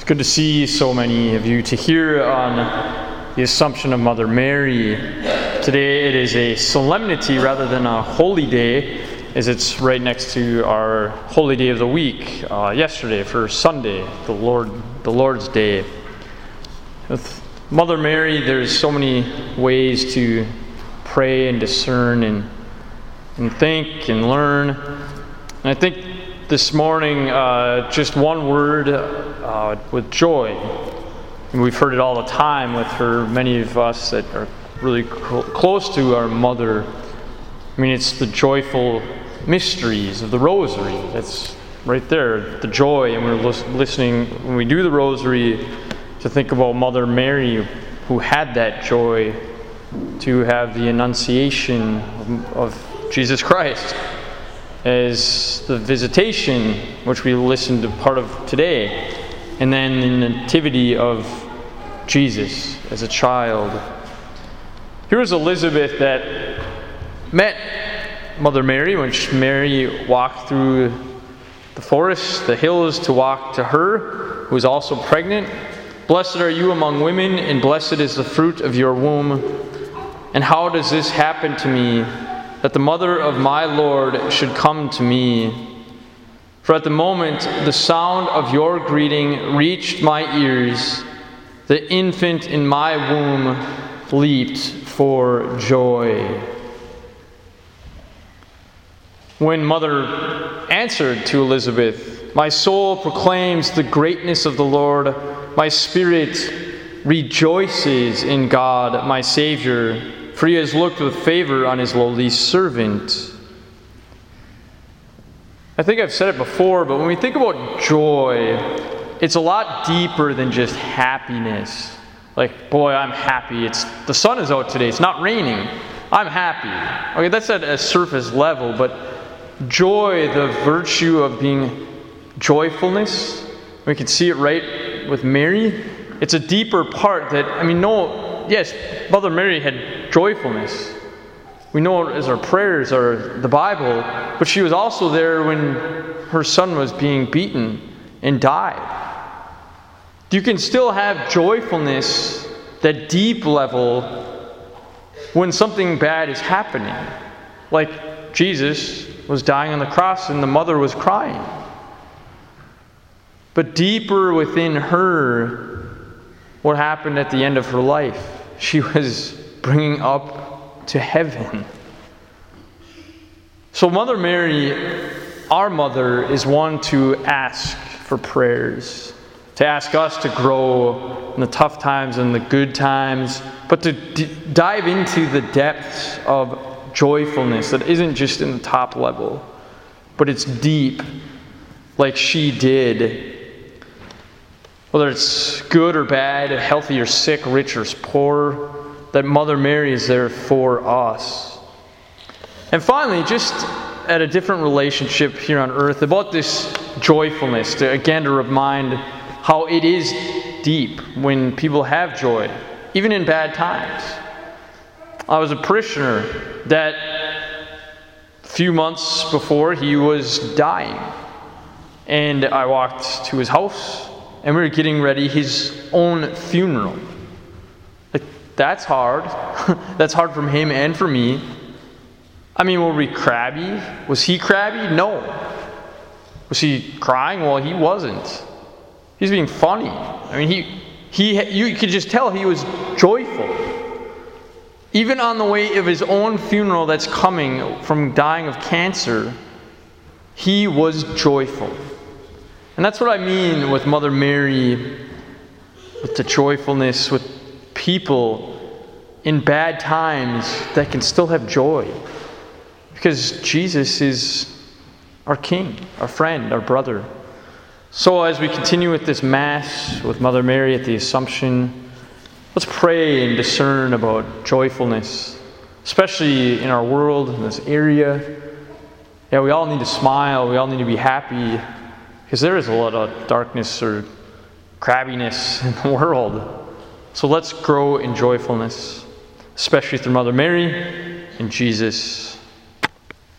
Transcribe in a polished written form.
It's good to see so many of you, to hear on the Assumption of Mother Mary. Today it is a solemnity rather than a holy day, as it's right next to our holy day of the week, yesterday for Sunday, the Lord's Day. With Mother Mary, there's so many ways to pray and discern and think and learn. And I think this morning, just one word with joy. And we've heard it all the time with her, many of us that are really close to our mother. I mean, it's the joyful mysteries of the rosary. That's right there, the joy. And we're listening, when we do the rosary, to think about Mother Mary, who had that joy to have the Annunciation of Jesus Christ as the visitation, which we listened to part of today, and then the nativity of Jesus as a child. Here was Elizabeth that met Mother Mary when Mary walked through the forest, the hills, to walk to her, who was also pregnant. Blessed are you among women, and blessed is the fruit of your womb. And how does this happen to me, that the mother of my Lord should come to me? For at the moment the sound of your greeting reached my ears, the infant in my womb leaped for joy. When Mother answered to Elizabeth, my soul proclaims the greatness of the Lord, my spirit rejoices in God, my Savior, for he has looked with favor on his lowly servant. I think I've said it before, but when we think about joy, it's a lot deeper than just happiness. Like, boy, I'm happy. The sun is out today. It's not raining. I'm happy. Okay, that's at a surface level, but joy, the virtue of being joyfulness, we can see it right with Mary. It's a deeper part that, yes, Mother Mary had joyfulness. We know it as our prayers or the Bible, but she was also there when her son was being beaten and died. You can still have joyfulness, that deep level, when something bad is happening. Like Jesus was dying on the cross and the mother was crying. But deeper within her, what happened at the end of her life? She was bringing up to heaven. So Mother Mary, our mother, is one to ask for prayers, to ask us to grow in the tough times and the good times, but to dive into the depths of joyfulness that isn't just in the top level, but it's deep, like she did. Whether it's good or bad, healthy or sick, rich or poor, that Mother Mary is there for us. And finally, just at a different relationship here on earth, about this joyfulness, to remind how it is deep when people have joy, even in bad times. I was a parishioner that a few months before he was dying, and I walked to his house, and we were getting ready his own funeral. Like, that's hard. That's hard for him and for me. Were we crabby? Was he crabby? No. Was he crying? Well, he wasn't. He's being funny. You could just tell he was joyful. Even on the way of his own funeral that's coming from dying of cancer, he was joyful. And that's what I mean with Mother Mary, with the joyfulness, with people in bad times that can still have joy. Because Jesus is our King, our friend, our brother. So as we continue with this Mass with Mother Mary at the Assumption, let's pray and discern about joyfulness, especially in our world, in this area. Yeah, we all need to smile, we all need to be happy, because there is a lot of darkness or crabbiness in the world. So let's grow in joyfulness, especially through Mother Mary and Jesus.